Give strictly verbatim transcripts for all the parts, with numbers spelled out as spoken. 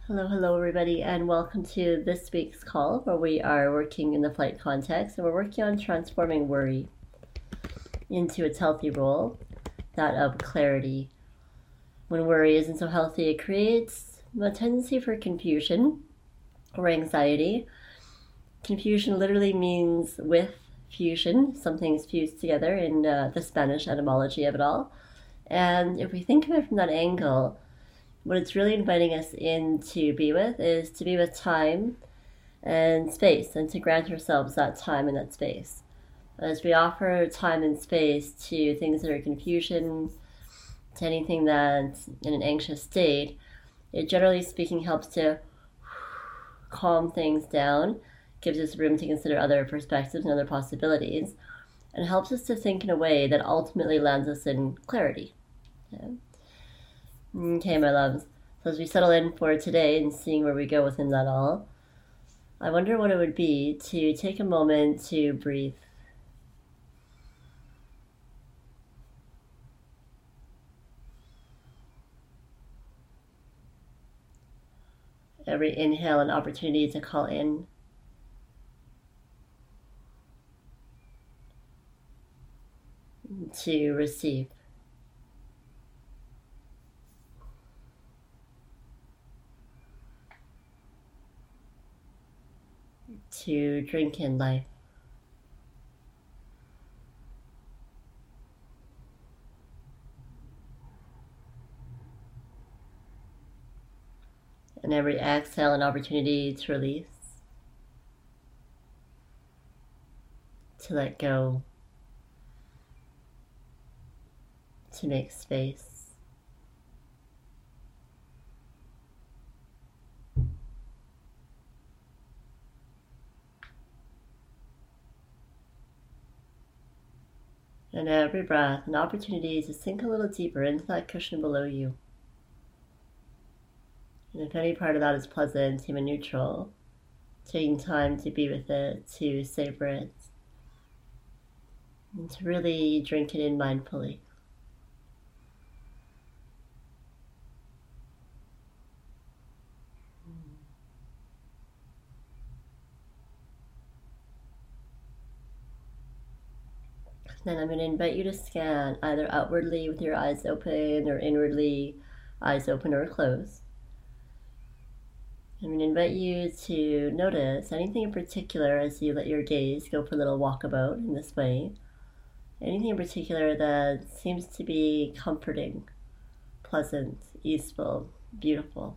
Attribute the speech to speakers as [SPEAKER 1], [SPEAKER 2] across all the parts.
[SPEAKER 1] Hello, hello, everybody, and welcome to this week's call where we are working in the flight context and we're working on transforming worry into its healthy role, that of clarity. When worry isn't so healthy, it creates a tendency for confusion or anxiety. Confusion literally means with fusion, something's fused together in uh, the Spanish etymology of it all. And if we think of it from that angle, what it's really inviting us in to be with is to be with time and space and to grant ourselves that time and that space. As we offer time and space to things that are confusion, to anything that's in an anxious state, it generally speaking helps to calm things down, gives us room to consider other perspectives and other possibilities, and helps us to think in a way that ultimately lands us in clarity. Yeah. Okay, my loves. So as we settle in for today and seeing where we go within that all, I wonder what it would be to take a moment to breathe. Every inhale an opportunity to call in. To receive. To drink in life. And every exhale an opportunity to release. To let go. To make space. And every breath, an opportunity to sink a little deeper into that cushion below you. And if any part of that is pleasant, even neutral, taking time to be with it, to savor it, and to really drink it in mindfully. Then I'm going to invite you to scan either outwardly with your eyes open or inwardly, eyes open or closed. I'm going to invite you to notice anything in particular as you let your gaze go for a little walkabout in this way. Anything in particular that seems to be comforting, pleasant, easeful, beautiful.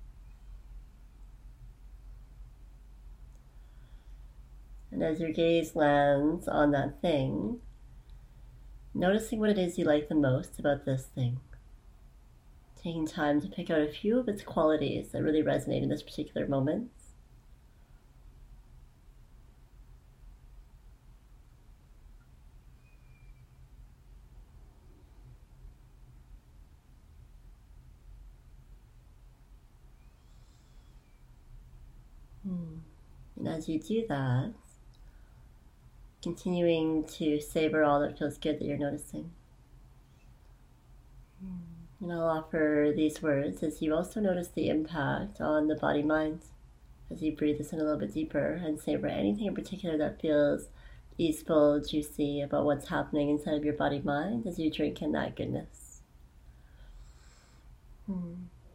[SPEAKER 1] And as your gaze lands on that thing, noticing what it is you like the most about this thing. Taking time to pick out a few of its qualities that really resonate in this particular moment. Hmm. And as you do that, continuing to savor all that feels good that you're noticing. And I'll offer these words as you also notice the impact on the body-mind as you breathe this in a little bit deeper and savor anything in particular that feels easeful, juicy about what's happening inside of your body-mind as you drink in that goodness. Hmm.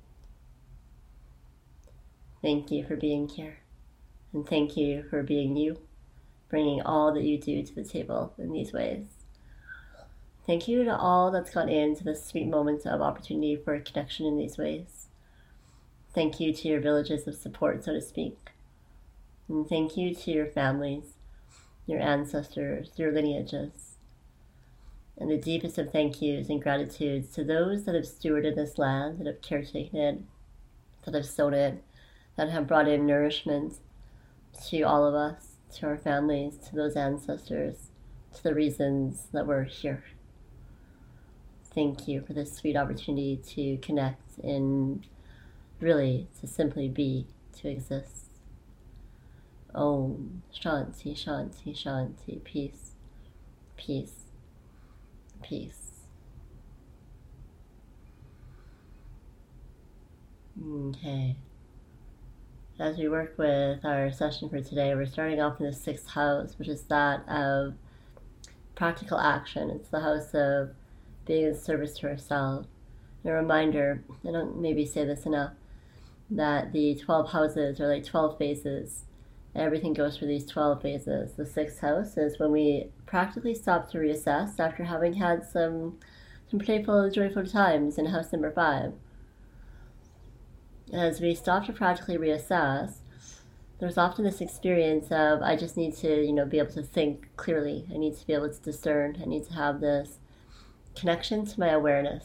[SPEAKER 1] Thank you for being here, and thank you for being you, bringing all that you do to the table in these ways. Thank you to all that's gone into this sweet moment of opportunity for connection in these ways. Thank you to your villages of support, so to speak. And thank you to your families, your ancestors, your lineages. And the deepest of thank yous and gratitudes to those that have stewarded this land, that have caretaken it, that have sown it, that have brought in nourishment to all of us, to our families, to those ancestors, to the reasons that we're here. Thank you for this sweet opportunity to connect and really to simply be, to exist. Om Shanti, Shanti, Shanti, peace, peace, peace. Okay. As we work with our session for today, we're starting off in the sixth house, which is that of practical action. It's the house of being of service to ourselves. And a reminder, I don't maybe say this enough, that the twelve houses are like twelve phases. Everything goes through these twelve phases. The sixth house is when we practically stop to reassess after having had some some playful, joyful times in house number five. As we stop to practically reassess, there's often this experience of, I just need to, you know, be able to think clearly. I need to be able to discern. I need to have this connection to my awareness.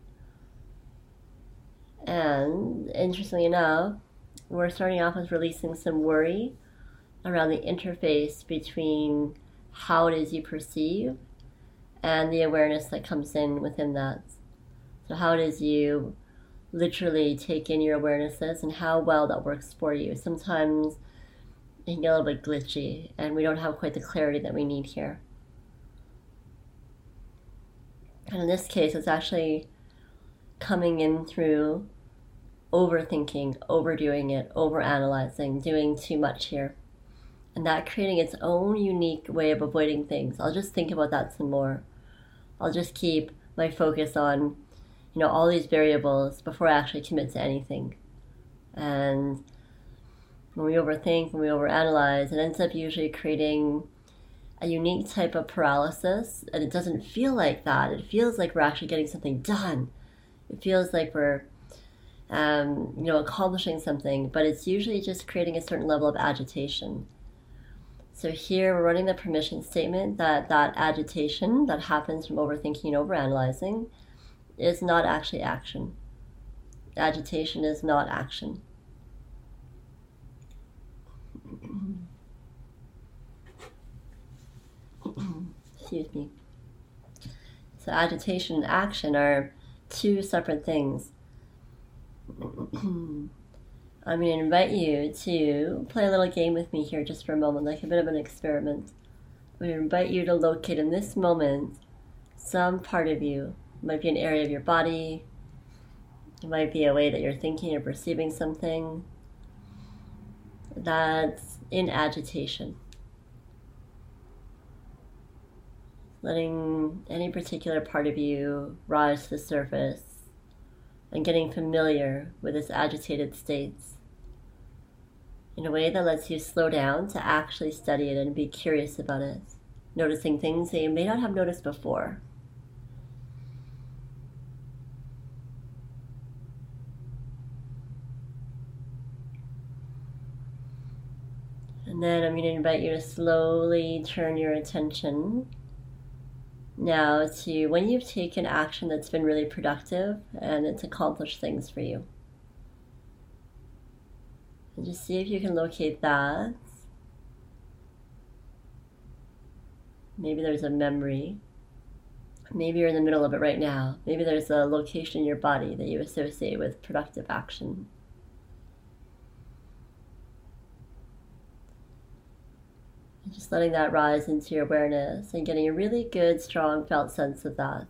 [SPEAKER 1] And interestingly enough, we're starting off with releasing some worry around the interface between how it is you perceive and the awareness that comes in within that. So how it is you literally take in your awarenesses and how well that works for you. Sometimes it can get a little bit glitchy and we don't have quite the clarity that we need here. And in this case, it's actually coming in through overthinking, overdoing it, overanalyzing, doing too much here. And that creating its own unique way of avoiding things. I'll just think about that some more. I'll just keep my focus on, you know, all these variables before I actually commit to anything. And when we overthink, when we overanalyze, it ends up usually creating a unique type of paralysis. And it doesn't feel like that. It feels like we're actually getting something done. It feels like we're, um, you know, accomplishing something. But it's usually just creating a certain level of agitation. So here we're running the permission statement that that agitation that happens from overthinking and overanalyzing is not actually action. Agitation is not action. Excuse me. So agitation and action are two separate things. I'm going to invite you to play a little game with me here just for a moment, like a bit of an experiment. I'm going to invite you to locate in this moment some part of you. It might be an area of your body. It might be a way that you're thinking or perceiving something that's in agitation. Letting any particular part of you rise to the surface and getting familiar with its agitated states in a way that lets you slow down to actually study it and be curious about it, noticing things that you may not have noticed before. And then I'm going to invite you to slowly turn your attention now to when you've taken action that's been really productive and it's accomplished things for you. And just see if you can locate that. Maybe there's a memory. Maybe you're in the middle of it right now. Maybe there's a location in your body that you associate with productive action. And just letting that rise into your awareness and getting a really good, strong, felt sense of that.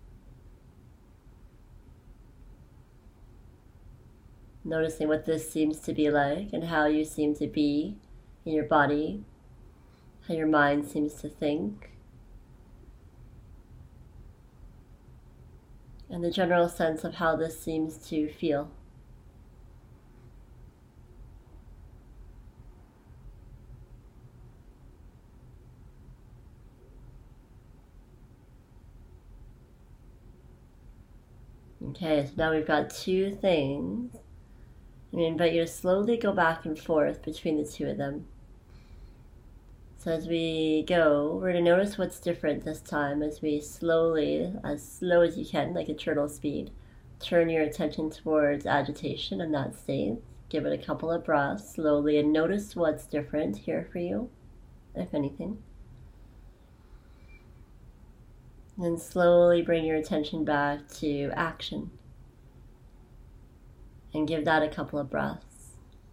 [SPEAKER 1] Noticing what this seems to be like and how you seem to be in your body, how your mind seems to think, and the general sense of how this seems to feel. Okay, so now we've got two things. I'm going to invite you to slowly go back and forth between the two of them. So as we go, we're going to notice what's different this time as we slowly, as slow as you can, like a turtle speed, turn your attention towards agitation in that state. Give it a couple of breaths slowly and notice what's different here for you, if anything. Then slowly bring your attention back to action. And give that a couple of breaths.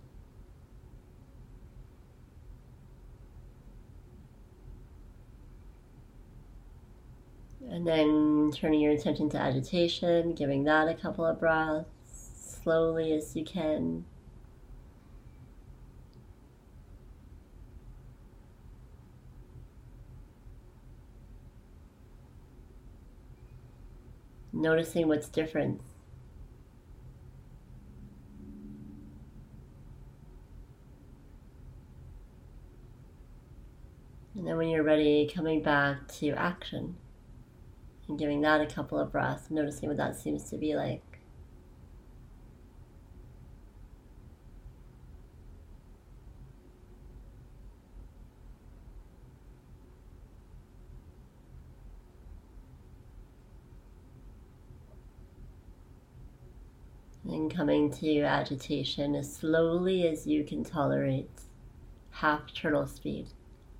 [SPEAKER 1] And then turning your attention to agitation, giving that a couple of breaths, slowly as you can. noticing what's different. And then when you're ready, coming back to action and giving that a couple of breaths, noticing what that seems to be like. And coming to agitation as slowly as you can tolerate, half turtle speed.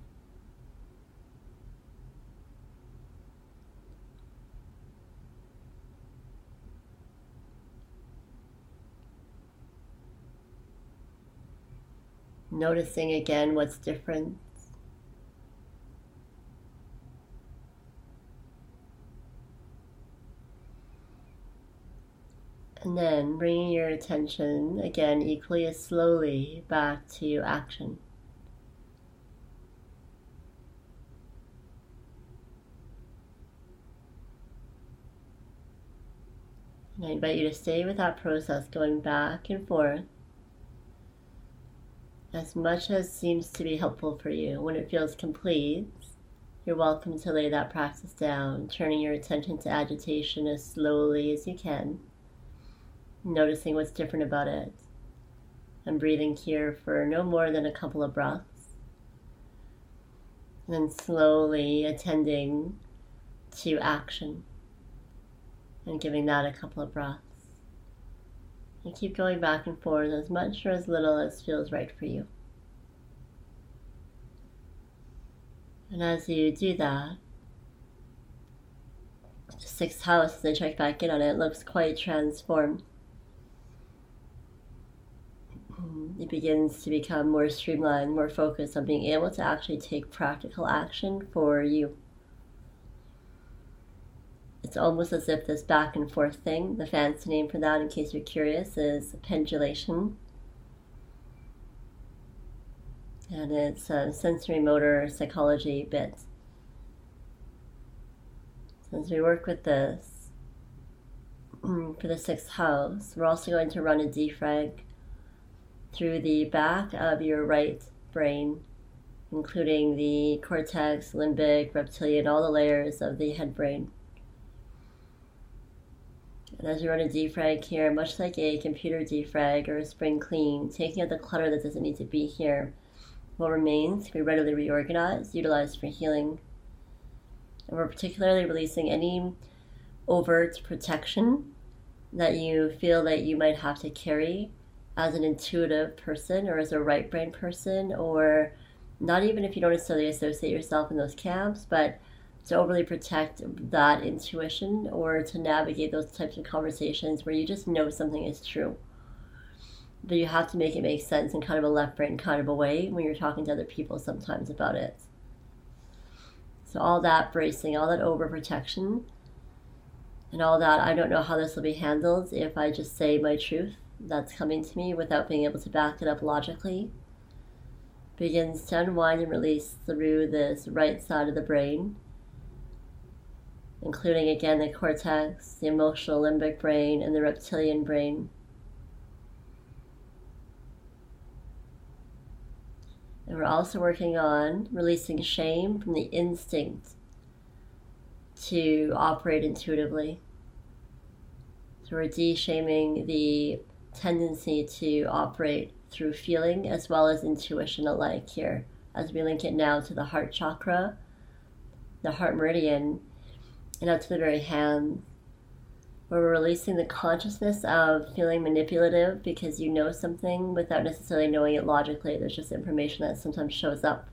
[SPEAKER 1] Noticing again what's different. And then bringing your attention, again, equally as slowly back to action. And I invite you to stay with that process, going back and forth, as much as seems to be helpful for you. When it feels complete, you're welcome to lay that practice down, turning your attention to agitation as slowly as you can, noticing what's different about it, and breathing here for no more than a couple of breaths. And then slowly attending to action and giving that a couple of breaths. And keep going back and forth as much or as little as feels right for you. And as you do that, the sixth house, as I check back in on it, looks quite transformed. It begins to become more streamlined, more focused on being able to actually take practical action for you. It's almost as if this back and forth thing, the fancy name for that, in case you're curious, is pendulation. And it's a sensory motor psychology bit. So as we work with this, for the sixth house, we're also going to run a defrag through the back of your right brain, including the cortex, limbic, reptilian, all the layers of the head brain. And as you run a defrag here, much like a computer defrag or a spring clean, taking out the clutter that doesn't need to be here, what remains can be readily reorganized, utilized for healing. And we're particularly releasing any overt protection that you feel that you might have to carry as an intuitive person or as a right brain person, or not even if you don't necessarily associate yourself in those camps, but to overly protect that intuition or to navigate those types of conversations where you just know something is true, but you have to make it make sense in kind of a left brain kind of a way when you're talking to other people sometimes about it. So all that bracing, all that overprotection, and all that, I don't know how this will be handled if I just say my truth that's coming to me without being able to back it up logically, begins to unwind and release through this right side of the brain, including again the cortex, the emotional limbic brain, and the reptilian brain. And we're also working on releasing shame from the instinct to operate intuitively. So we're de-shaming the tendency to operate through feeling as well as intuition alike here, as we link it now to the heart chakra, the heart meridian, and out to the very hand, where we're releasing the consciousness of feeling manipulative because you know something without necessarily knowing it logically. There's just information that sometimes shows up.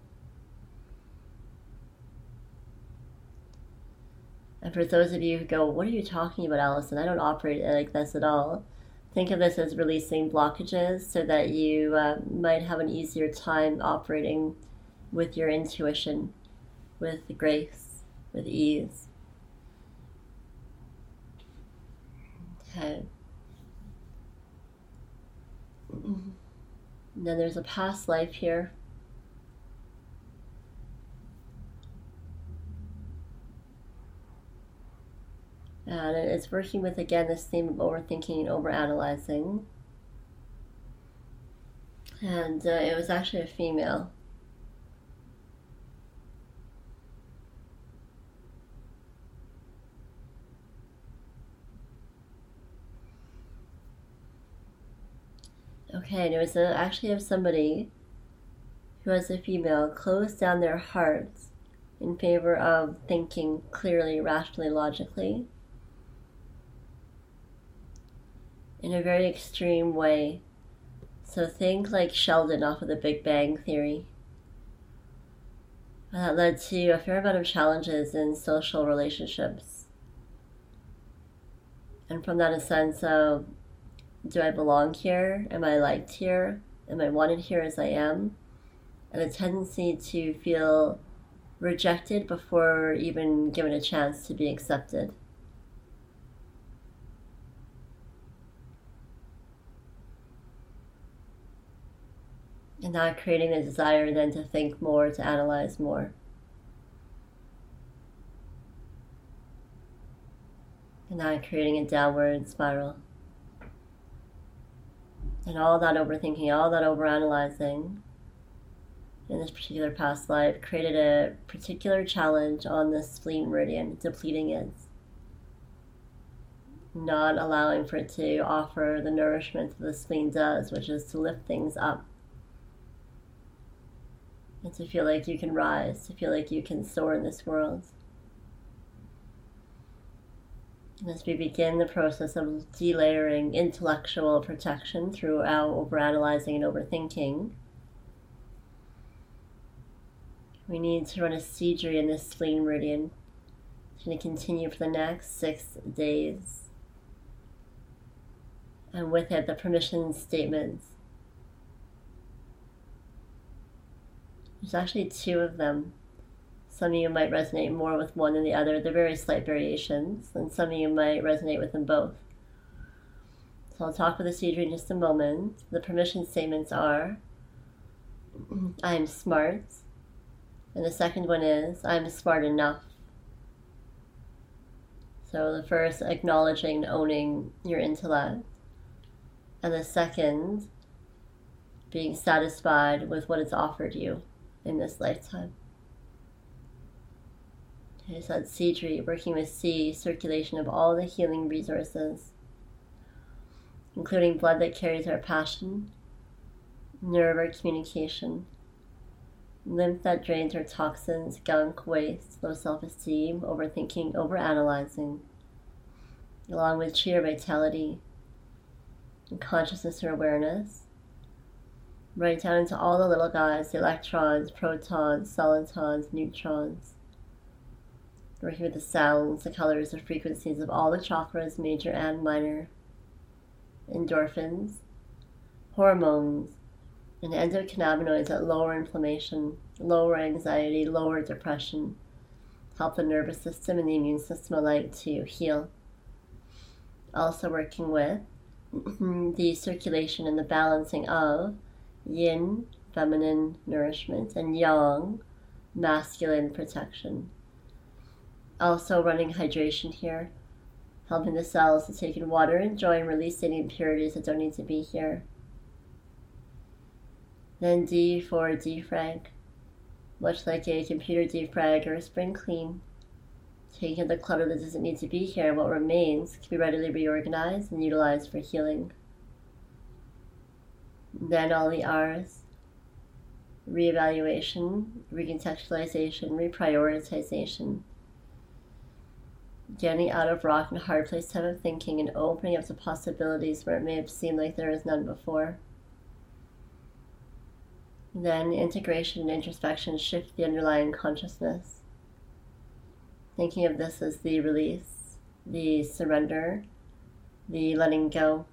[SPEAKER 1] And for those of you who go, what are you talking about, Allison? I don't operate like this at all. Think of this as releasing blockages so that you uh, might have an easier time operating with your intuition, with grace, with ease. Okay. And then there's a past life here. And is working with, again, this theme of overthinking and overanalyzing. And uh, it was actually a female. Okay, and it was a, actually of somebody who, as a female, closed down their hearts in favor of thinking clearly, rationally, logically, in a very extreme way. So think like Sheldon off of the Big Bang Theory. And that led to a fair amount of challenges in social relationships. And from that, a sense of, do I belong here? Am I liked here? Am I wanted here as I am? And a tendency to feel rejected before even given a chance to be accepted. And not creating the desire then to think more, to analyze more. And not creating a downward spiral. And all that overthinking, all that overanalyzing in this particular past life created a particular challenge on the spleen meridian, depleting it, not allowing for it to offer the nourishment that the spleen does, which is to lift things up, and to feel like you can rise, to feel like you can soar in this world. And as we begin the process of delayering intellectual protection through our overanalyzing and overthinking, we need to run a Seedry in this spleen meridian. It's going to continue for the next six days. And with it, the permission statements. There's actually two of them. Some of you might resonate more with one than the other. They're very slight variations, and some of you might resonate with them both. So I'll talk with the Seedry in just a moment. The permission statements are, I'm smart. And the second one is, I'm smart enough. So the first, acknowledging and owning your intellect. And the second, being satisfied with what it's offered you in this lifetime. Okay, so that's Seedry, working with C, circulation of all the healing resources, including blood that carries our passion, nerve our communication, lymph that drains our toxins, gunk, waste, low self-esteem, overthinking, overanalyzing, along with chi or vitality, and consciousness or awareness, right down into all the little guys, the electrons, protons, solitons, neutrons, working with the sounds, the colors, the frequencies of all the chakras, major and minor, endorphins, hormones, and endocannabinoids that lower inflammation, lower anxiety, lower depression, help the nervous system and the immune system alike to heal. Also working with the circulation and the balancing of yin, feminine nourishment, and yang, masculine protection. Also running hydration here, helping the cells to take in water and joy and release any impurities that don't need to be here. Then D for defrag, much like a computer defrag or a spring clean, taking the clutter that doesn't need to be here. What remains can be readily reorganized and utilized for healing. Then all the R's, reevaluation, recontextualization, reprioritization, getting out of rock and hard place type of thinking and opening up to possibilities where it may have seemed like there was none before. Then integration and introspection shift the underlying consciousness. Thinking of this as the release, the surrender, the letting go.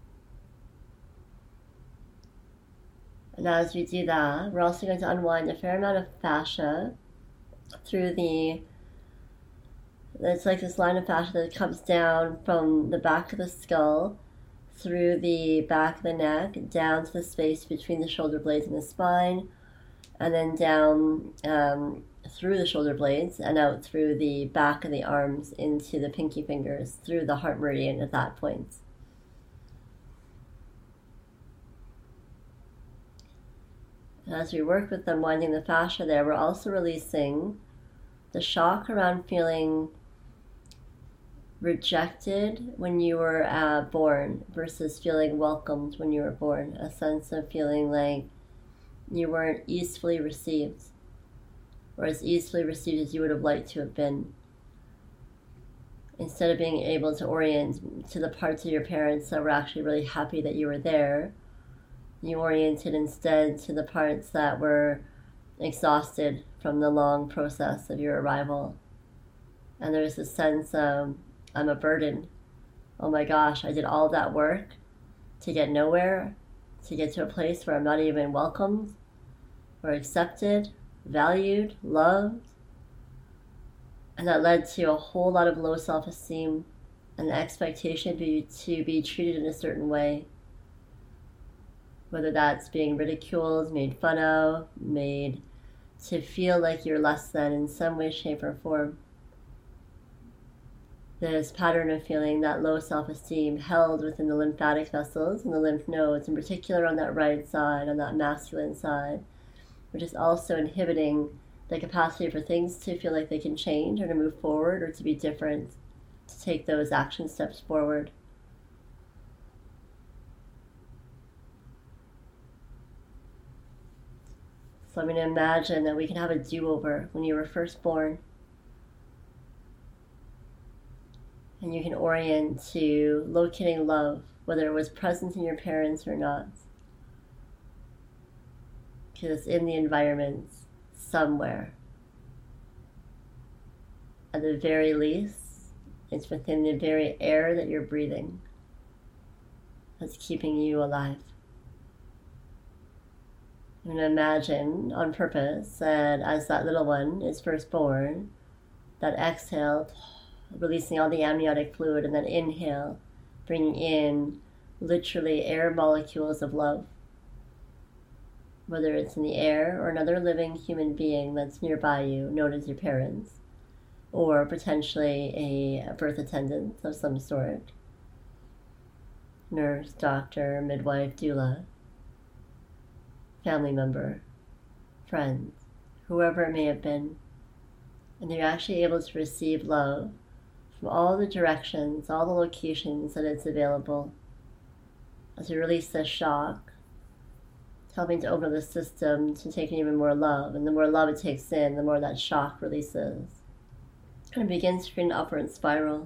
[SPEAKER 1] And as we do that, we're also going to unwind a fair amount of fascia through the, it's like this line of fascia that comes down from the back of the skull, through the back of the neck, down to the space between the shoulder blades and the spine, and then down um, through the shoulder blades and out through the back of the arms into the pinky fingers, through the heart meridian at that point. And as we work with them winding the fascia there, we're also releasing the shock around feeling rejected when you were uh, born versus feeling welcomed when you were born. A sense of feeling like you weren't easily received, or as easily received as you would have liked to have been. Instead of being able to orient to the parts of your parents that were actually really happy that you were there, you oriented instead to the parts that were exhausted from the long process of your arrival. And there's a sense of, I'm a burden. Oh my gosh, I did all that work to get nowhere, to get to a place where I'm not even welcomed or accepted, valued, loved. And that led to a whole lot of low self-esteem and the expectation be, to be treated in a certain way. Whether that's being ridiculed, made fun of, made to feel like you're less than in some way, shape, or form. This pattern of feeling that low self-esteem held within the lymphatic vessels and the lymph nodes, in particular on that right side, on that masculine side, which is also inhibiting the capacity for things to feel like they can change or to move forward or to be different, to take those action steps forward. So I'm going to imagine that we can have a do-over when you were first born. And you can orient to locating love, whether it was present in your parents or not. Because it's in the environment somewhere. At the very least, it's within the very air that you're breathing that's keeping you alive. I'm going to imagine on purpose that as that little one is first born, that exhale, releasing all the amniotic fluid, and then inhale, bringing in literally air molecules of love. Whether it's in the air or another living human being that's nearby you, known as your parents, or potentially a birth attendant of some sort, nurse, doctor, midwife, doula, family member, friend, whoever it may have been. And you're actually able to receive love from all the directions, all the locations that it's available. As you release this shock, helping to open up the system to take in even more love. And the more love it takes in, the more that shock releases. And it begins to create an upward spiral.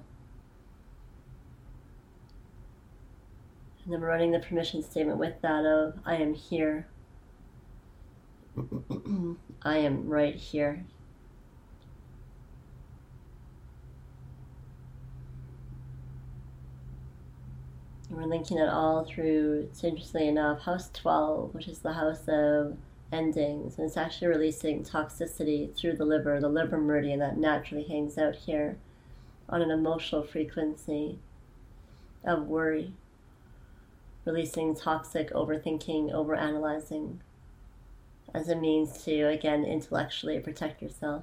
[SPEAKER 1] And then we're running the permission statement with that of, I am here. I am right here. And we're linking it all through, interestingly enough, house twelve, which is the house of endings. And it's actually releasing toxicity through the liver, the liver meridian that naturally hangs out here on an emotional frequency of worry. Releasing toxic overthinking, overanalyzing, as a means to, again, intellectually protect yourself.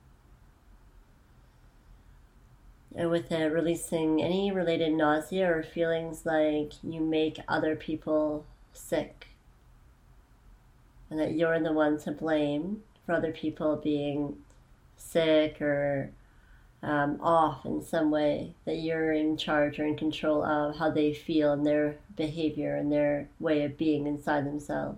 [SPEAKER 1] And with it, releasing any related nausea or feelings like you make other people sick, and that you're the one to blame for other people being sick or um, off in some way, that you're in charge or in control of how they feel and their behavior and their way of being inside themselves.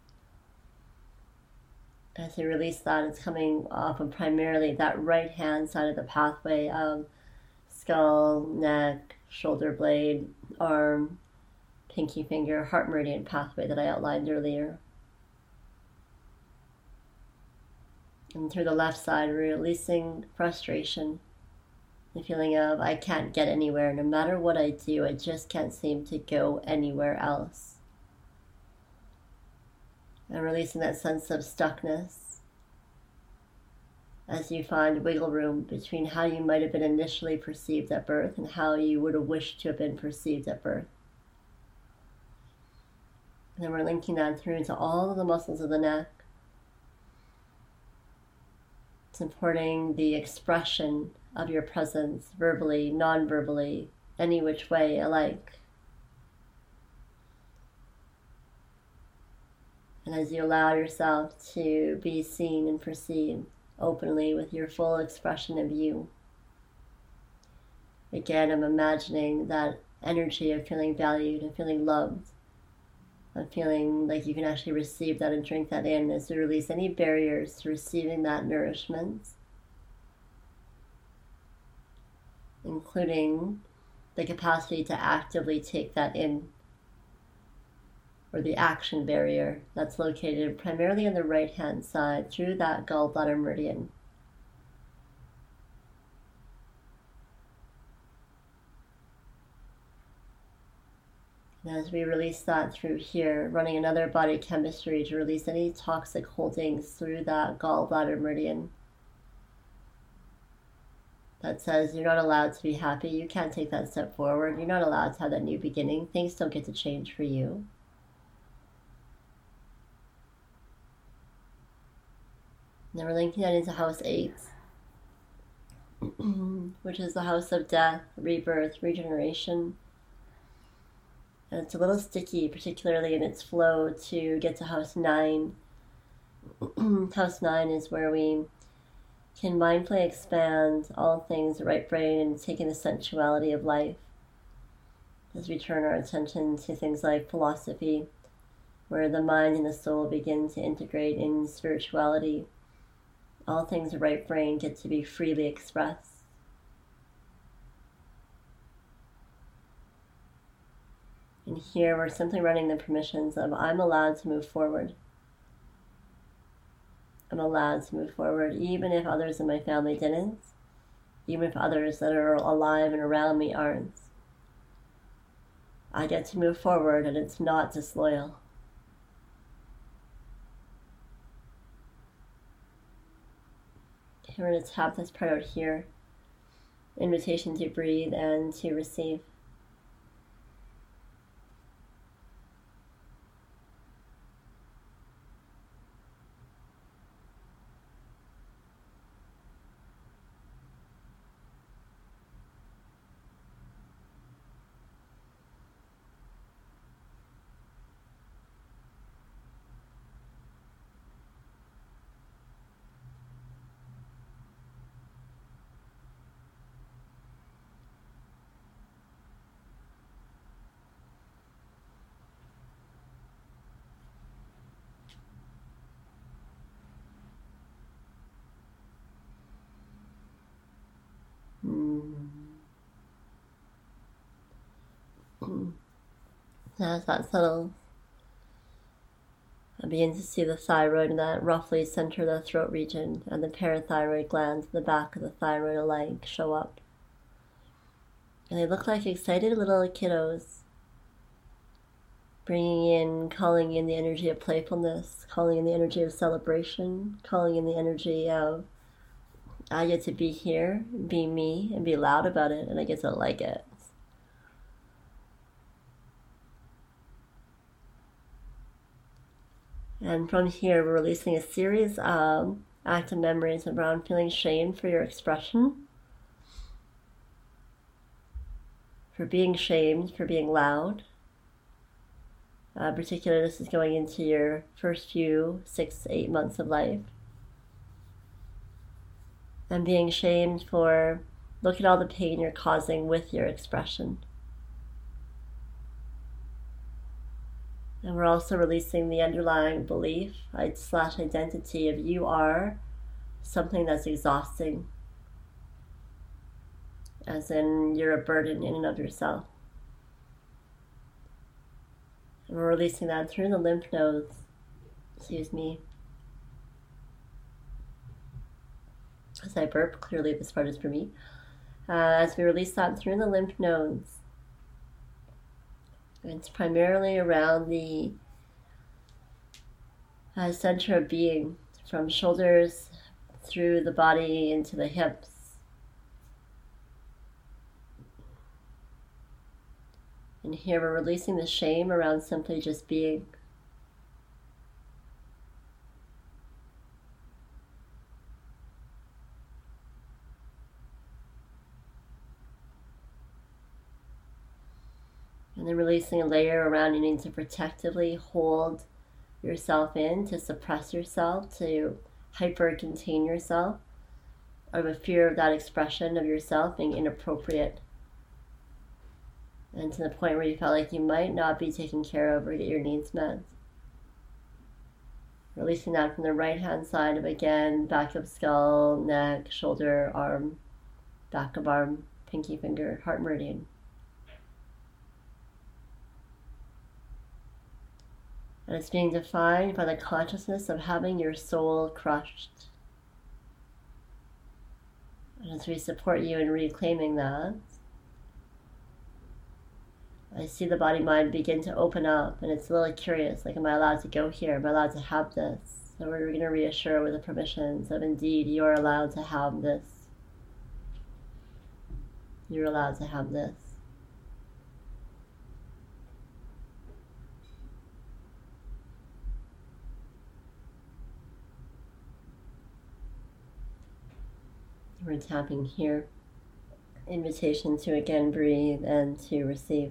[SPEAKER 1] As you release that, it's coming off of primarily that right-hand side of the pathway of skull, neck, shoulder blade, arm, pinky finger, heart meridian pathway that I outlined earlier. And through the left side, releasing frustration, the feeling of I can't get anywhere. No matter what I do, I just can't seem to go anywhere else. And releasing that sense of stuckness as you find wiggle room between how you might have been initially perceived at birth and how you would have wished to have been perceived at birth. And then we're linking that through into all of the muscles of the neck. Supporting the expression of your presence, verbally, non-verbally, any which way alike. And as you allow yourself to be seen and perceived openly with your full expression of you, again, I'm imagining that energy of feeling valued and feeling loved, of feeling like you can actually receive that and drink that in, as you release any barriers to receiving that nourishment, including the capacity to actively take that in, or the action barrier that's located primarily on the right-hand side through that gallbladder meridian. And as we release that through here, running another body chemistry to release any toxic holdings through that gallbladder meridian that says you're not allowed to be happy, you can't take that step forward, you're not allowed to have that new beginning, things don't get to change for you. And then we're linking that into house eight, which is the house of death, rebirth, regeneration. And it's a little sticky, particularly in its flow, to get to house nine. House nine is where we can mindfully expand all things right brain and take in the sensuality of life as we turn our attention to things like philosophy, where the mind and the soul begin to integrate in spirituality. All things right brain get to be freely expressed. And here we're simply running the permissions of I'm allowed to move forward. I'm allowed to move forward, even if others in my family didn't, even if others that are alive and around me aren't. I get to move forward, and it's not disloyal. We're going to tap this part out here. Invitation to breathe and to receive. As that settles, I begin to see the thyroid in that roughly center of the throat region and the parathyroid glands in the back of the thyroid alike show up. And they look like excited little kiddos, bringing in, calling in the energy of playfulness, calling in the energy of celebration, calling in the energy of I get to be here, be me, and be loud about it, and I get to like it. And from here, we're releasing a series of active memories around feeling shame for your expression, for being shamed, for being loud. Uh, particularly, this is going into your first few six, eight months of life. And being shamed for, look at all the pain you're causing with your expression. And we're also releasing the underlying belief slash identity of you are something that's exhausting, as in you're a burden in and of yourself. And we're releasing that through the lymph nodes, excuse me. As I burp, clearly this part is for me. Uh, as we release that through the lymph nodes, it's primarily around the uh, center of being, from shoulders through the body into the hips. And here we're releasing the shame around simply just being. And then releasing a layer around needing to protectively hold yourself in, to suppress yourself, to hyper contain yourself, out of a fear of that expression of yourself being inappropriate. And to the point where you felt like you might not be taken care of or get your needs met. Releasing that from the right hand side of, again, back of skull, neck, shoulder, arm, back of arm, pinky finger, heart meridian. And it's being defined by the consciousness of having your soul crushed. And as we support you in reclaiming that, I see the body-mind begin to open up, and it's a little curious, like, am I allowed to go here? Am I allowed to have this? So we're going to reassure with the permissions of, indeed, you're allowed to have this. You're allowed to have this. We're tapping here. Invitation to again breathe and to receive.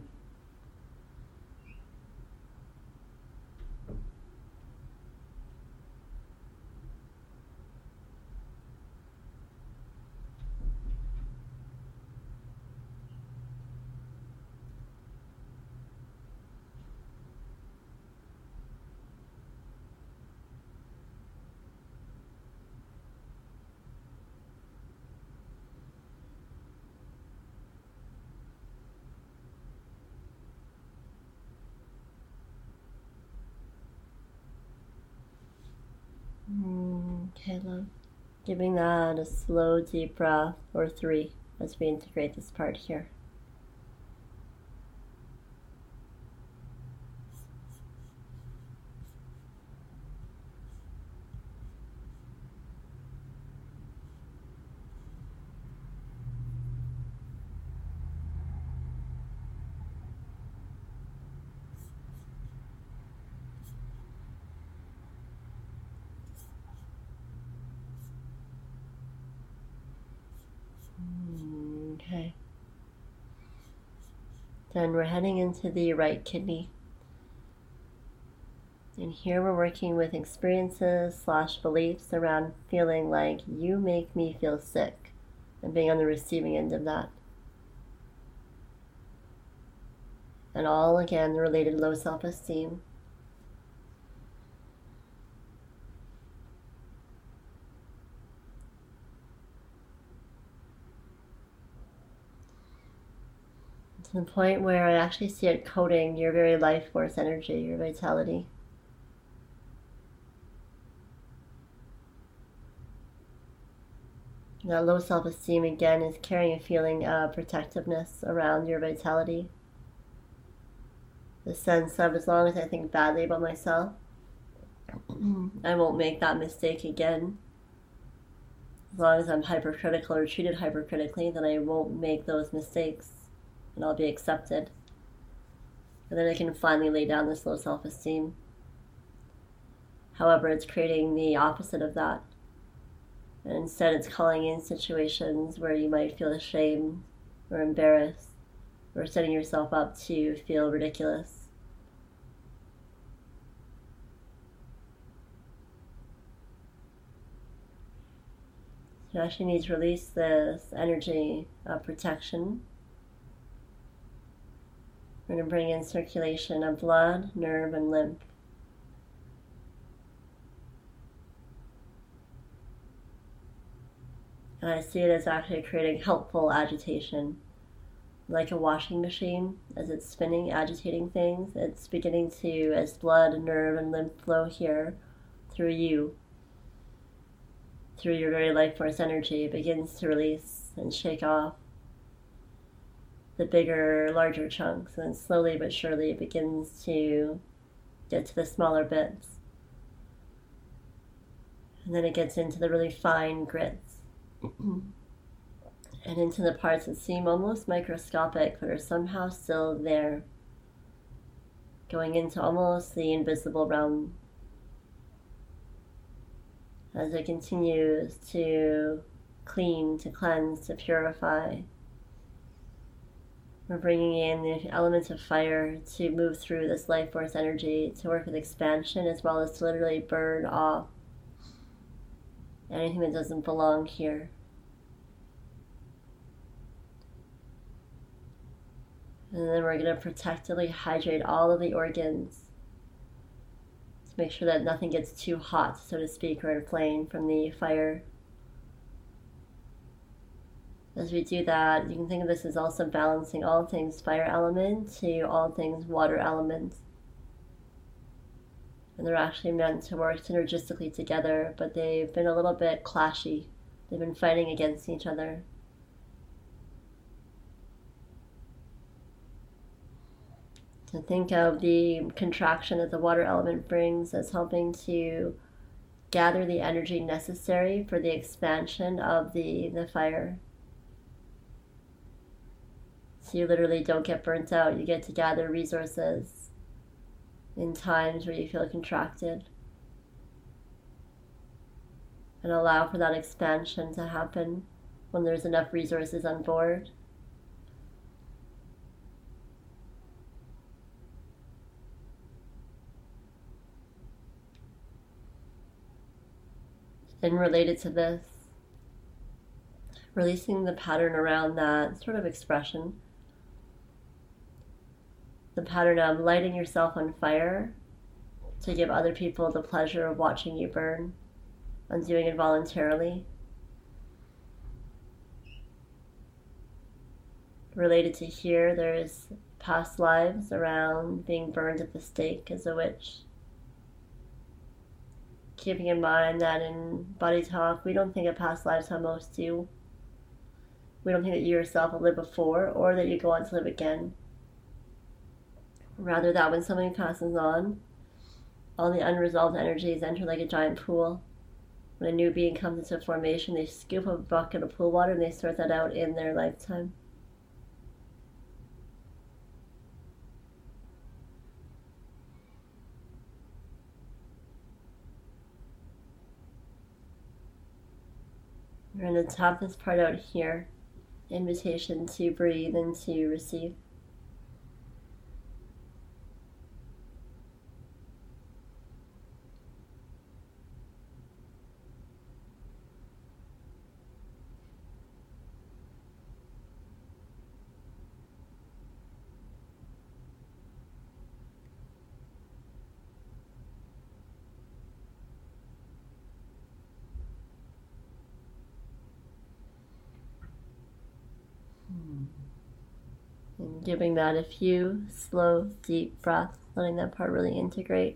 [SPEAKER 1] Okay, love. Giving that a slow, deep breath, or three, as we integrate this part here. Okay. Then we're heading into the right kidney. And here we're working with experiences slash beliefs around feeling like you make me feel sick and being on the receiving end of that. And all, again, related low self-esteem. To the point where I actually see it coating your very life force energy, your vitality. That low self-esteem, again, is carrying a feeling of protectiveness around your vitality. The sense of, as long as I think badly about myself, I won't make that mistake again. As long as I'm hypercritical or treated hypercritically, then I won't make those mistakes. And I'll be accepted. And then I can finally lay down this low self-esteem. However, it's creating the opposite of that. And instead it's calling in situations where you might feel ashamed or embarrassed or setting yourself up to feel ridiculous. You actually need to release this energy of protection. We're going to bring in circulation of blood, nerve, and lymph. And I see it as actually creating helpful agitation. Like a washing machine, as it's spinning, agitating things, it's beginning to, as blood, nerve, and lymph flow here through you, through your very life force energy, it begins to release and shake off the bigger, larger chunks, and slowly but surely it begins to get to the smaller bits. And then it gets into the really fine grits. And into the parts that seem almost microscopic but are somehow still there. Going into almost the invisible realm. As it continues to clean, to cleanse, to purify. We're bringing in the elements of fire to move through this life force energy, to work with expansion, as well as to literally burn off anything that doesn't belong here. And then we're going to protectively hydrate all of the organs to make sure that nothing gets too hot, so to speak, or inflamed from the fire. As we do that, you can think of this as also balancing all things fire element to all things water element. And they're actually meant to work synergistically together, but they've been a little bit clashy. They've been fighting against each other. To think of the contraction that the water element brings as helping to gather the energy necessary for the expansion of the, the fire. So you literally don't get burnt out. You get to gather resources in times where you feel contracted, and allow for that expansion to happen when there's enough resources on board. And related to this, releasing the pattern around that sort of expression. The pattern of lighting yourself on fire to give other people the pleasure of watching you burn and doing it voluntarily. Related to here, there's past lives around being burned at the stake as a witch. Keeping in mind that in body talk, we don't think of past lives how most do. We don't think that you yourself will live before or that you go on to live again. Rather that when somebody passes on, all the unresolved energies enter like a giant pool. When a new being comes into formation, they scoop up a bucket of pool water and they sort that out in their lifetime. We're going to top this part out here. Invitation to breathe and to receive. And giving that a few slow, deep breaths, letting that part really integrate.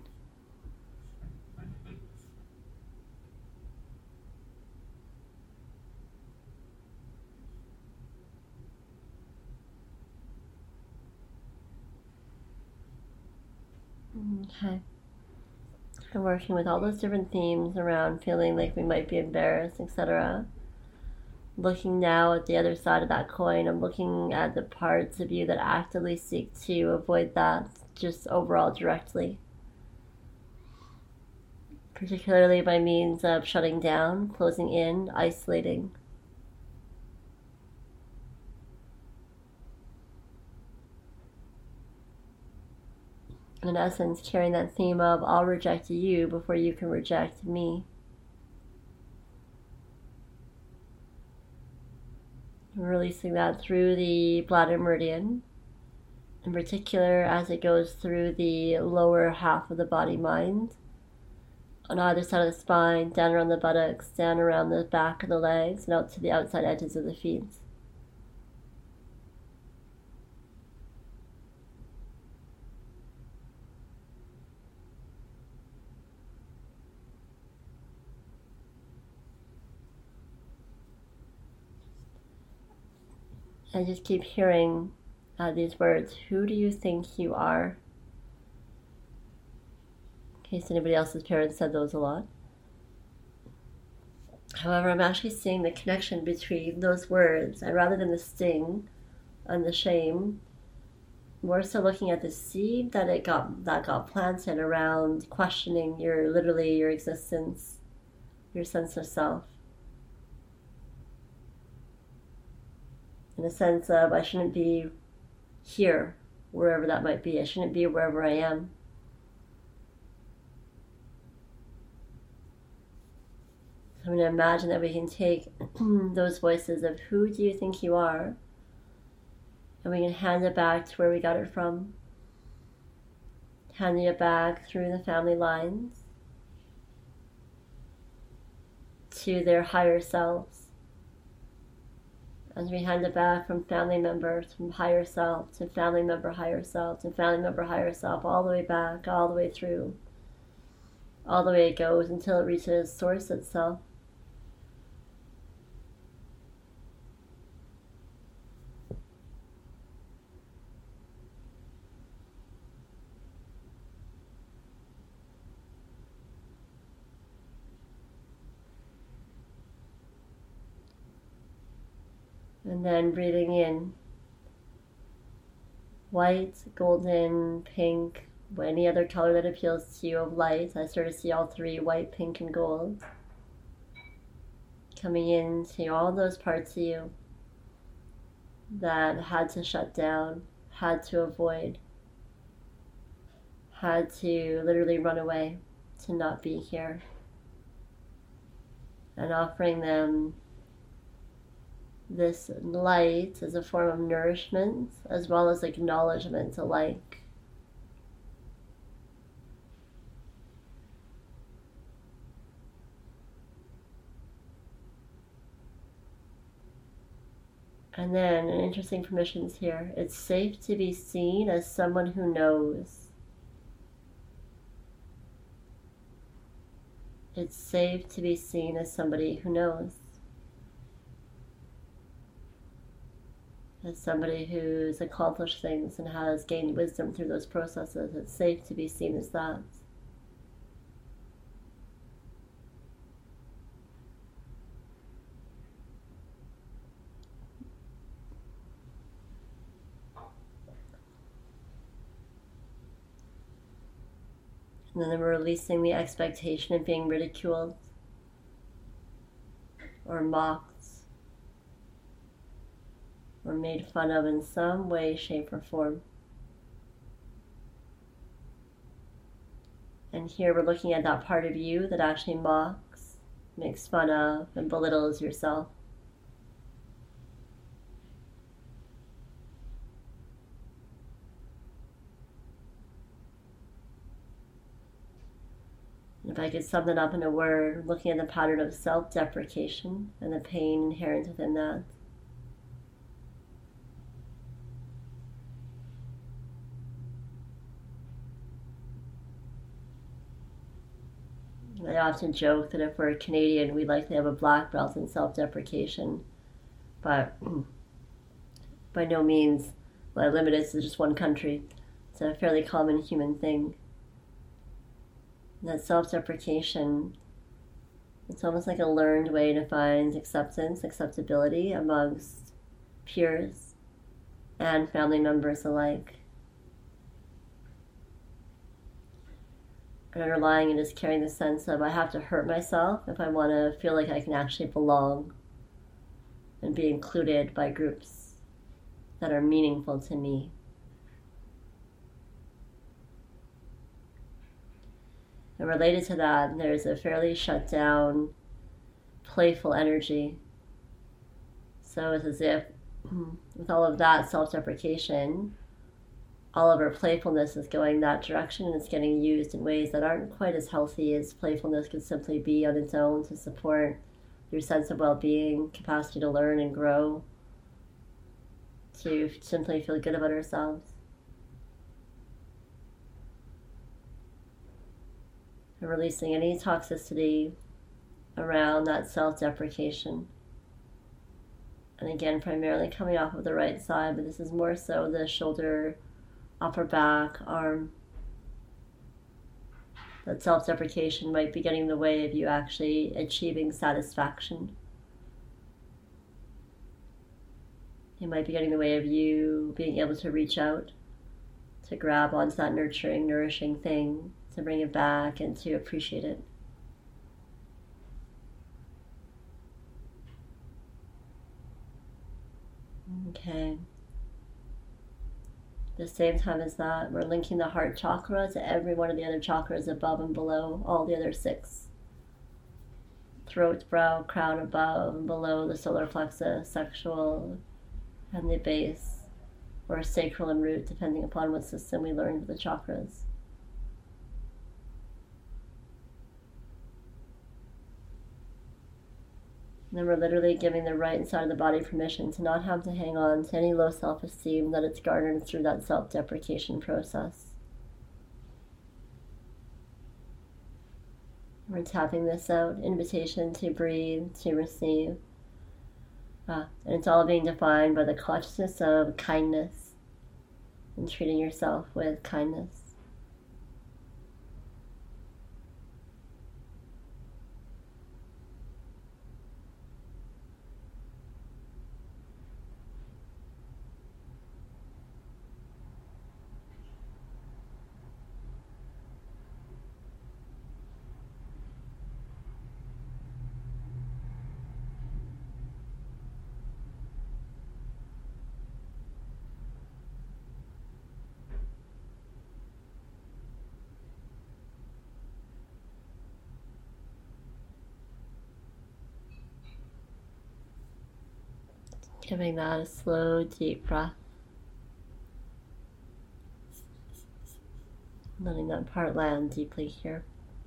[SPEAKER 1] Okay. And working with all those different themes around feeling like we might be embarrassed, et cetera. Looking now at the other side of that coin, I'm looking at the parts of you that actively seek to avoid that, just overall directly. Particularly by means of shutting down, closing in, isolating. And in essence, carrying that theme of, I'll reject you before you can reject me. Releasing that through the bladder meridian, in particular as it goes through the lower half of the body-mind, on either side of the spine, down around the buttocks, down around the back of the legs, and out to the outside edges of the feet. I just keep hearing uh, these words, who do you think you are? In case anybody else's parents said those a lot. However, I'm actually seeing the connection between those words, and rather than the sting and the shame, more so looking at the seed that it got that got planted around questioning your literally your existence, your sense of self. In a sense of, I shouldn't be here, wherever that might be. I shouldn't be wherever I am. I'm going to imagine that we can take those voices of who do you think you are, and we can hand it back to where we got it from. Handing it back through the family lines to their higher selves. As we hand it back from family member to higher self, to family member higher self, to family member higher self, all the way back, all the way through, all the way it goes until it reaches source itself. And then breathing in white, golden, pink, any other color that appeals to you of light. I sort of see all three, white, pink, and gold, coming into all those parts of you that had to shut down, had to avoid, had to literally run away to not be here. And offering them this light as a form of nourishment as well as acknowledgement alike. And then an interesting permissions here. It's safe to be seen as someone who knows. It's safe to be seen as somebody who knows. As somebody who's accomplished things and has gained wisdom through those processes. It's safe to be seen as that. And then we're releasing the expectation of being ridiculed or mocked or made fun of in some way, shape, or form. And here we're looking at that part of you that actually mocks, makes fun of, and belittles yourself. And if I could sum that up in a word, looking at the pattern of self-deprecation and the pain inherent within that. I often joke that if we're Canadian, we'd like to have a black belt in self-deprecation, but by no means will I limit it to just one country. It's a fairly common human thing. And that self-deprecation, it's almost like a learned way to find acceptance, acceptability amongst peers and family members alike. And underlying it is carrying the sense of I have to hurt myself if I want to feel like I can actually belong and be included by groups that are meaningful to me. And related to that, there's a fairly shut down, playful energy. So it's as if with all of that self-deprecation, all of our playfulness is going that direction, and it's getting used in ways that aren't quite as healthy as playfulness could simply be on its own to support your sense of well-being, capacity to learn and grow, to simply feel good about ourselves. And releasing any toxicity around that self-deprecation. And again, primarily coming off of the right side, but this is more so the shoulder, upper back, arm. That self-deprecation might be getting in the way of you actually achieving satisfaction. It might be getting in the way of you being able to reach out, to grab onto that nurturing, nourishing thing, to bring it back and to appreciate it. Okay. At the same time as that, we're linking the heart chakra to every one of the other chakras above and below all the other six. Throat, brow, crown above and below the solar plexus, sexual, and the base, or sacral and root, depending upon what system we learned with the chakras. And then we're literally giving the right side of the body permission to not have to hang on to any low self-esteem that it's garnered through that self-deprecation process. We're tapping this out, invitation to breathe, to receive. Ah, and it's all being defined by the consciousness of kindness and treating yourself with kindness. Giving that a slow, deep breath. Letting that part land deeply here.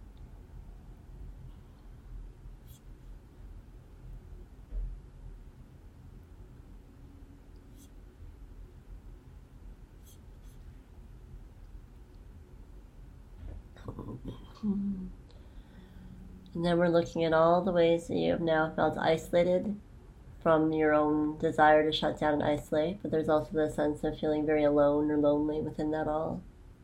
[SPEAKER 1] And then we're looking at all the ways that you have now felt isolated from your own desire to shut down and isolate, but there's also the sense of feeling very alone or lonely within that all.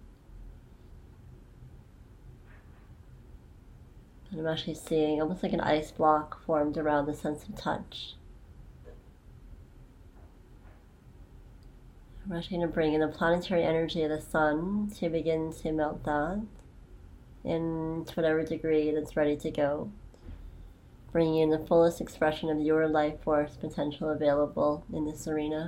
[SPEAKER 1] And I'm actually seeing almost like an ice block formed around the sense of touch. I'm actually going to bring in the planetary energy of the sun to begin to melt that in to whatever degree that's ready to go. Bringing in the fullest expression of your life force potential available in this arena.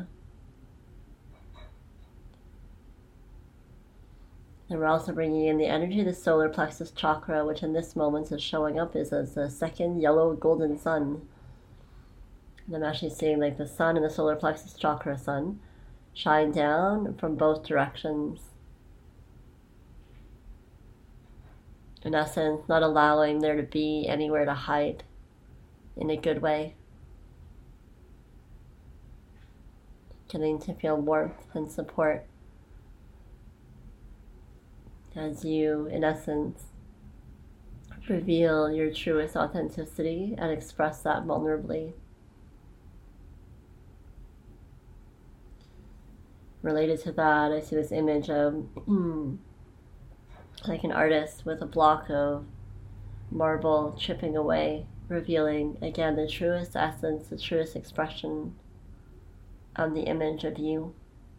[SPEAKER 1] And we're also bringing in the energy of the solar plexus chakra, which in this moment is showing up as, as a second yellow golden sun. And I'm actually seeing like the sun and the solar plexus chakra sun shine down from both directions. In essence, not allowing there to be anywhere to hide. In a good way. Getting to feel warmth and support as you, in essence, reveal your truest authenticity and express that vulnerably. Related to that, I see this image of like an artist with a block of marble chipping away, revealing again the truest essence, the truest expression of the image of you.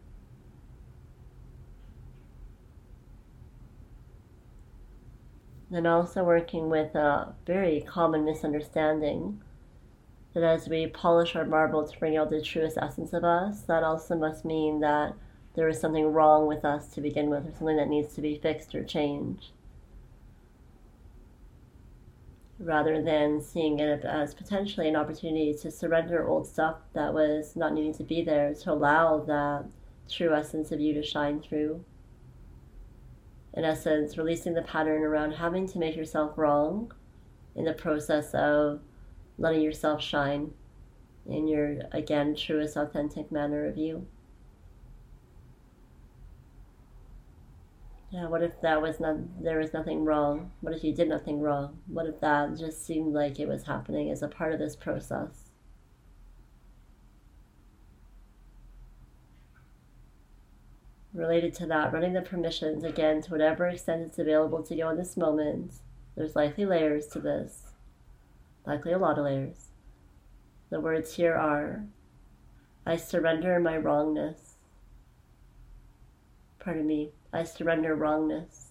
[SPEAKER 1] Then also working with a very common misunderstanding that as we polish our marble to bring out the truest essence of us, that also must mean that there is something wrong with us to begin with, or something that needs to be fixed or changed. Rather than seeing it as potentially an opportunity to surrender old stuff that was not needing to be there, to allow that true essence of you to shine through. In essence, releasing the pattern around having to make yourself wrong in the process of letting yourself shine in your, again, truest authentic manner of you. Yeah, what if that was not, there was nothing wrong? What if you did nothing wrong? What if that just seemed like it was happening as a part of this process? Related to that, running the permissions, again, to whatever extent it's available to go in this moment. There's likely layers to this. Likely a lot of layers. The words here are, I surrender my wrongness. Pardon me. I surrender wrongness.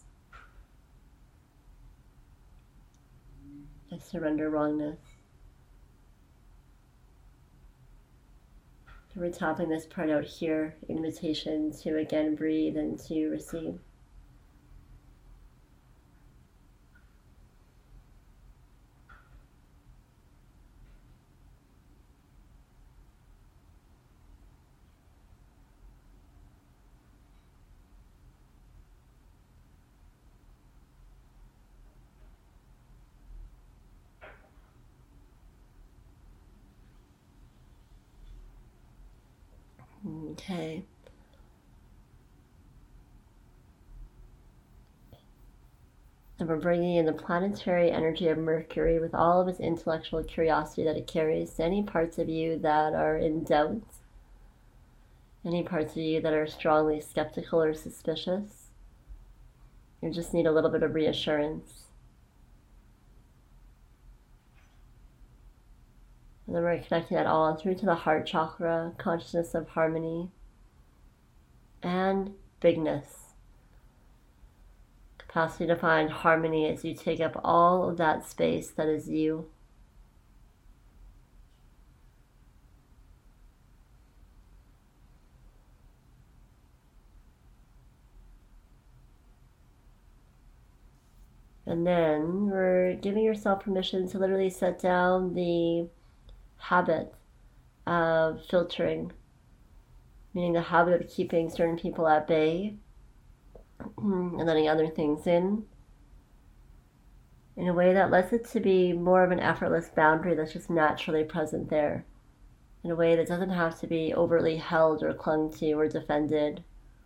[SPEAKER 1] I surrender wrongness. We're tapping this part out here. Invitation to again breathe and to receive. Okay. And we're bringing in the planetary energy of Mercury with all of its intellectual curiosity that it carries to any parts of you that are in doubt, any parts of you that are strongly skeptical or suspicious. You just need a little bit of reassurance. And then we're connecting that all through to the heart chakra, consciousness of harmony and bigness. Capacity to find harmony as you take up all of that space that is you. And then we're giving yourself permission to literally set down the habit of filtering, meaning the habit of keeping certain people at bay and letting other things in, in a way that lets it to be more of an effortless boundary that's just naturally present there, in a way that doesn't have to be overtly held or clung to or defended.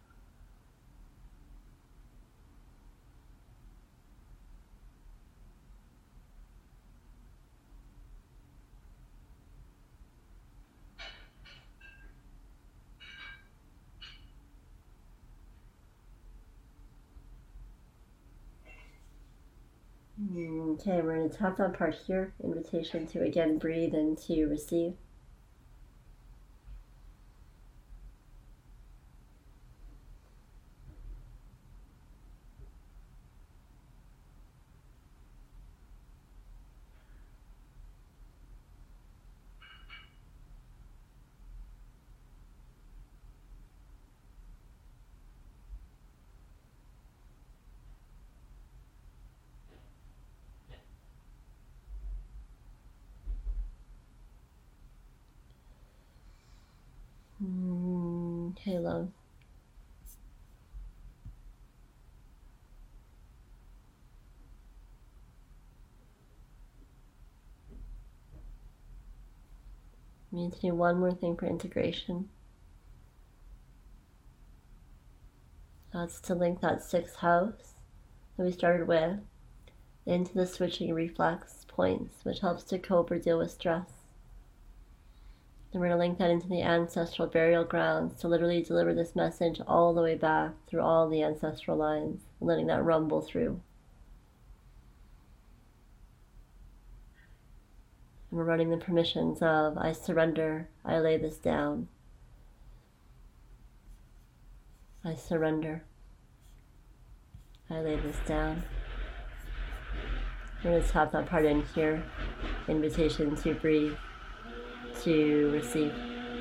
[SPEAKER 1] Okay, we're going to tap that part here. Invitation to again breathe and to receive. Okay, love. We need to do one more thing for integration. That's to link that sixth house that we started with into the switching reflex points, which helps to cope or deal with stress. And we're going to link that into the ancestral burial grounds to literally deliver this message all the way back through all the ancestral lines, and letting that rumble through. And we're running the permissions of, I surrender, I lay this down. I surrender, I lay this down. We're going to tap that part in here. Invitation to breathe, to receive.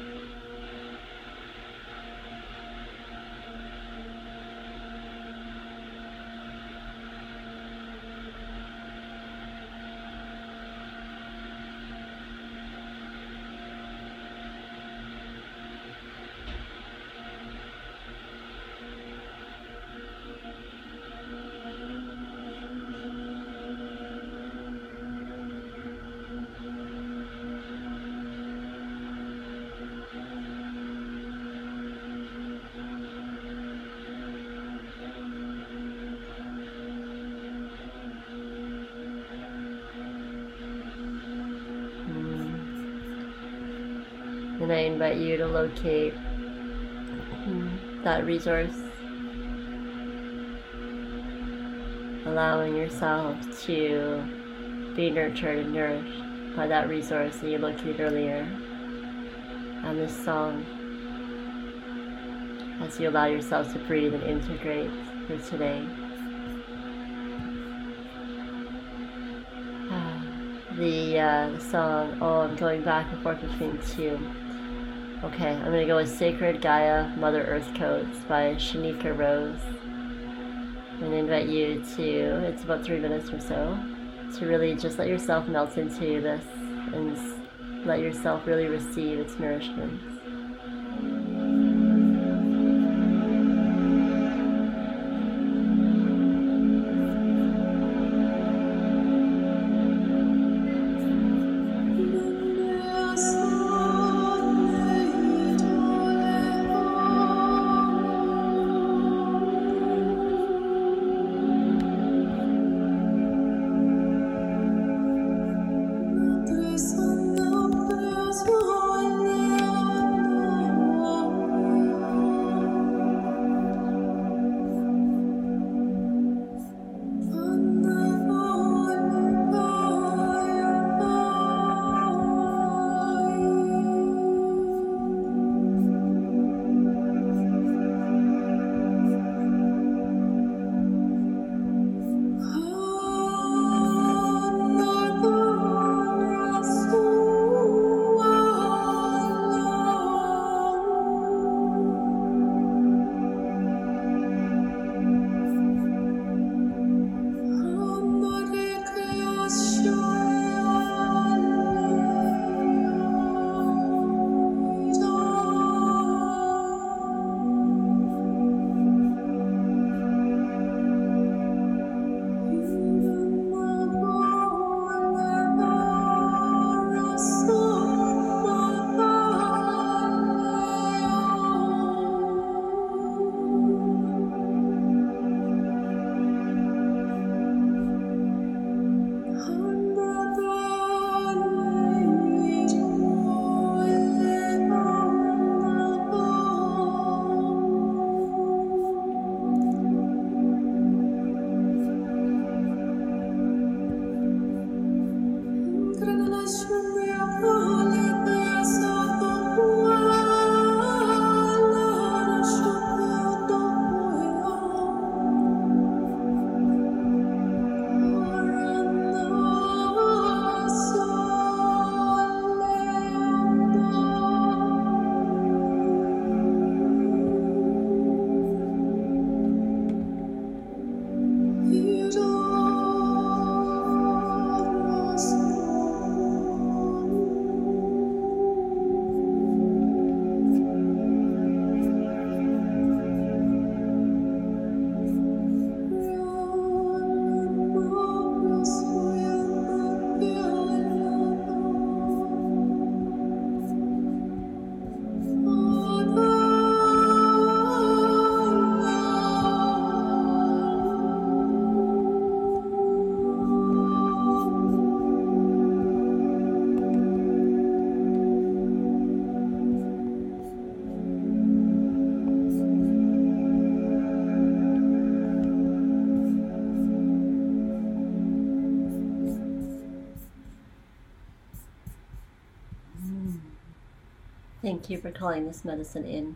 [SPEAKER 1] And I invite you to locate that resource, allowing yourself to be nurtured and nourished by that resource that you located earlier, and this song, as you allow yourself to breathe and integrate for today. The, uh, the song, oh, I'm going back and forth between two. Okay, I'm gonna go with Sacred Gaia Mother Earth Codes by Shanika Rose. I'm gonna invite you to, it's about three minutes or so, to really just let yourself melt into this and let yourself really receive its nourishment. Thank you for calling this medicine in.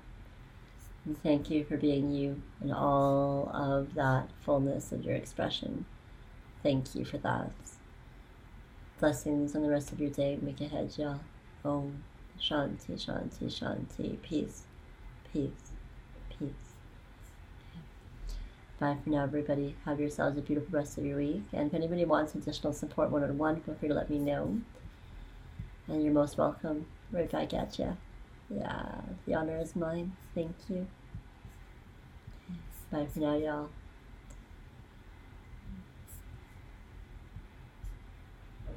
[SPEAKER 1] And thank you for being you and all of that fullness of your expression. Thank you for that. Blessings on the rest of your day. Make ahead, y'all. Om Shanti, Shanti, Shanti. Peace, peace, peace. Bye for now, everybody. Have yourselves a beautiful rest of your week. And if anybody wants additional support one-on-one, feel free to let me know. And you're most welcome. Right back at ya. Yeah, the honor is mine. Thank you. Bye for now, y'all.